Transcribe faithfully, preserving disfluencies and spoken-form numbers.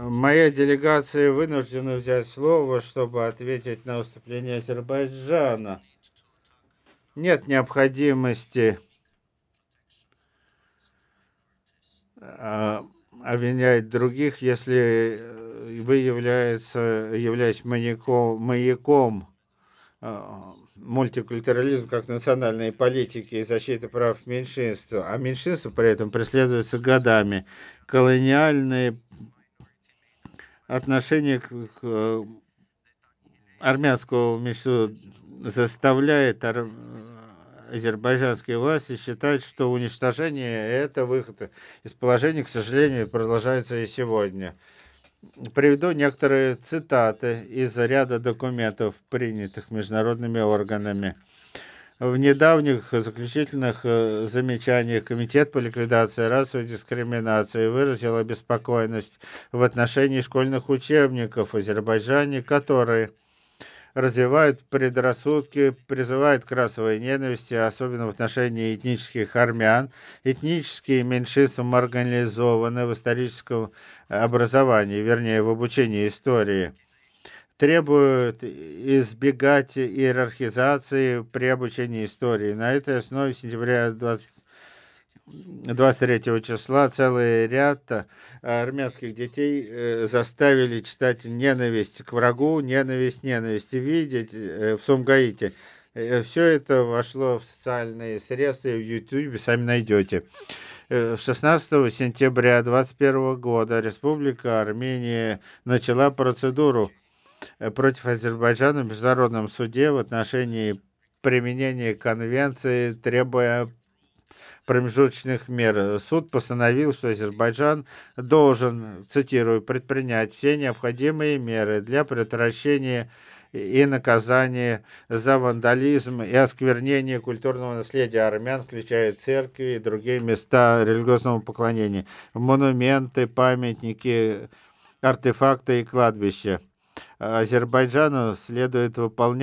Моя делегация вынуждена взять слово, чтобы ответить на выступление Азербайджана. Нет необходимости а, обвинять других, если э, вы является, являетесь маяком, маяком а, мультикультурализм как национальной политики и защиты прав меньшинства, а меньшинство при этом преследуется годами. Колониальные отношения к, к армянского меньшинства заставляет ар- азербайджанские власти считать, что уничтожение– это выход из положения, к сожалению, продолжается и сегодня. Приведу некоторые цитаты из ряда документов, принятых международными органами. В недавних заключительных э, замечаниях Комитет по ликвидации расовой дискриминации выразил обеспокоенность в отношении школьных учебников в Азербайджане, которые развивают предрассудки, призывают к расовой ненависти, особенно в отношении этнических армян. Этнические меньшинства марginalizованы в историческом образовании, вернее, в обучении истории. Требуют избегать иерархизации при обучении истории. На этой основе с сентября двадцать двадцать третьего числа целый ряд э, армянских детей э, заставили читать ненависть к врагу, ненависть, ненависть, и видеть э, в Сумгаите. Все это вошло в социальные средства, в YouTube, сами найдете. Э, шестнадцатого сентября двадцать первого года Республика Армения начала процедуру э, против Азербайджана в Международном суде в отношении применения конвенции, требуя промежуточных мер. Суд постановил, что Азербайджан должен, цитирую, предпринять все необходимые меры для предотвращения и наказания за вандализм и осквернение культурного наследия армян, включая церкви и другие места религиозного поклонения, монументы, памятники, артефакты и кладбища. Азербайджану следует выполнять